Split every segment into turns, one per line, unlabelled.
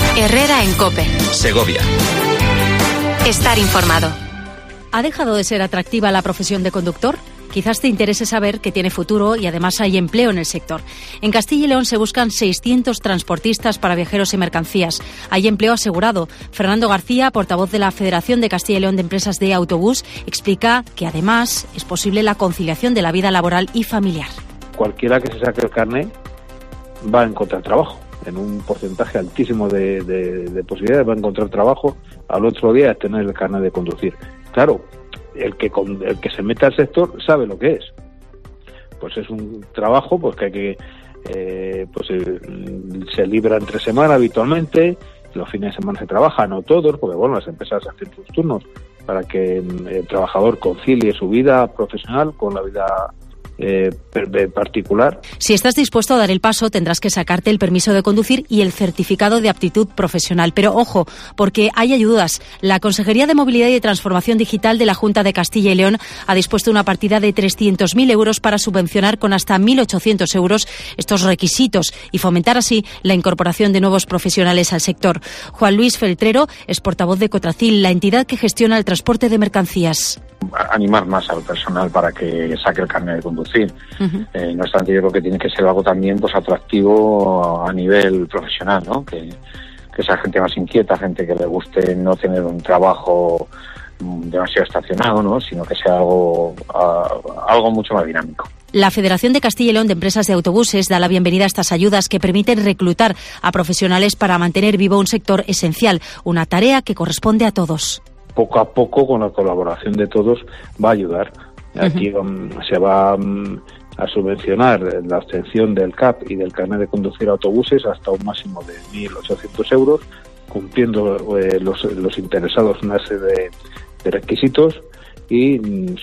Herrera en COPE.
Segovia.
Estar informado.
¿Ha dejado de ser atractiva la profesión de conductor? Quizás te interese saber que tiene futuro y además hay empleo en el sector. En Castilla y León se buscan 600 transportistas para viajeros y mercancías. Hay empleo asegurado. Fernando García, portavoz de la Federación de Castilla y León de Empresas de Autobús, explica que además es posible la conciliación de la vida laboral y familiar.
Cualquiera que se saque el carnet va a encontrar trabajo. En un porcentaje altísimo de posibilidades va a encontrar trabajo. Al otro día es tener el carnet de conducir. Claro, el que se mete al sector sabe lo que es. Pues es un trabajo pues que hay que se libra entre semana habitualmente, los fines de semana se trabaja, no todos, porque bueno, las empresas hacen sus turnos para que el trabajador concilie su vida profesional con la vida particular.
Si estás dispuesto a dar el paso, tendrás que sacarte el permiso de conducir y el certificado de aptitud profesional. Pero ojo, porque hay ayudas. La Consejería de Movilidad y de Transformación Digital de la Junta de Castilla y León ha dispuesto una partida de 300.000 euros para subvencionar con hasta 1.800 euros estos requisitos y fomentar así la incorporación de nuevos profesionales al sector. Juan Luis Feltrero es portavoz de Cotracil, la entidad que gestiona el transporte de mercancías.
Animar más al personal para que saque el carnet de conducir. No obstante, yo creo que tiene que ser algo también pues atractivo a nivel profesional, ¿no? Que sea gente más inquieta, gente que le guste no tener un trabajo demasiado estacionado, ¿no? Sino que sea algo mucho más dinámico.
La Federación de Castilla y León de Empresas de Autobuses da la bienvenida a estas ayudas que permiten reclutar a profesionales para mantener vivo un sector esencial, una tarea que corresponde a todos.
Poco a poco, con la colaboración de todos, va a ayudar. Aquí se va a subvencionar la obtención del CAP y del carnet de conducir autobuses hasta un máximo de 1.800 euros, cumpliendo los interesados una serie de requisitos y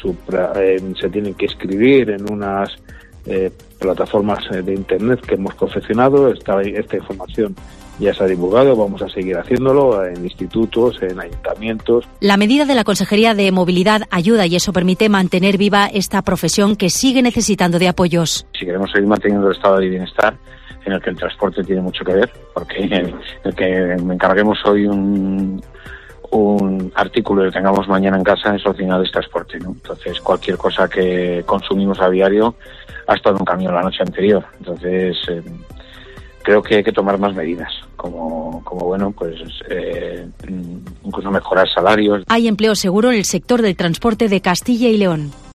se tienen que inscribir en unas plataformas de Internet que hemos confeccionado. Esta información ya se ha divulgado, vamos a seguir haciéndolo en institutos, en ayuntamientos.
La medida de la Consejería de Movilidad ayuda y eso permite mantener viva esta profesión que sigue necesitando de apoyos.
Si queremos seguir manteniendo el estado de bienestar, en el que el transporte tiene mucho que ver, porque el que me encarguemos hoy un artículo y lo tengamos mañana en casa, eso al final es transporte, ¿no? Entonces cualquier cosa que consumimos a diario ha estado en un camión la noche anterior. Entonces creo que hay que tomar más medidas, como bueno, pues incluso mejorar salarios.
Hay empleo seguro en el sector del transporte de Castilla y León.